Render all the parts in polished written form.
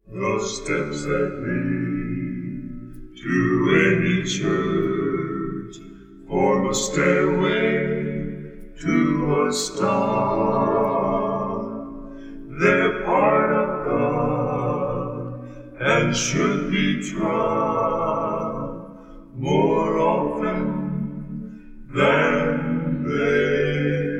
The steps that lead to any church form a stairway to a star. They're part of God and should be trod more often than they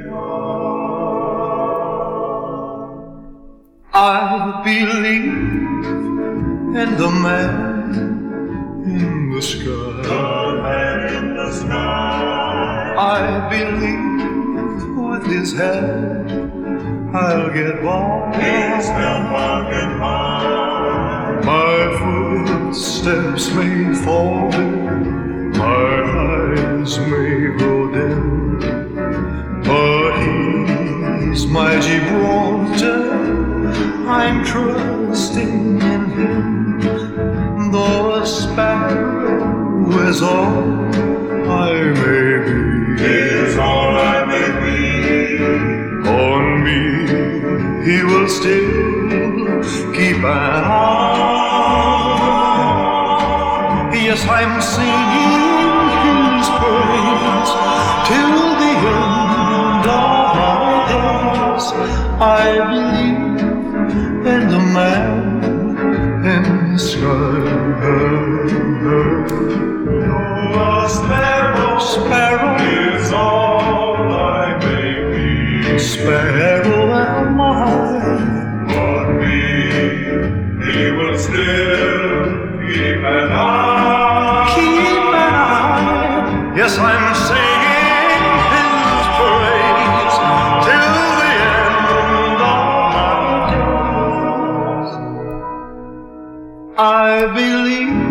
are. I believe in the man in the sky. The man in the sky. I believe with his help I'll get by. His help I'll get by. My footsteps may falter, my eyes may grow dim, but he's my Gibraltar, I'm trusting in him. Though a sparrow is all I may be, Is all I may be. on me he will still keep an eye. Yes, I'm singing his praise till the end of my days. I believe in the man in the sky. A sparrow is all I may be. Sparrow am I, On me he will still keep an eye. keep an eye. Yes, I'm singing his praise till the end of my days. I believe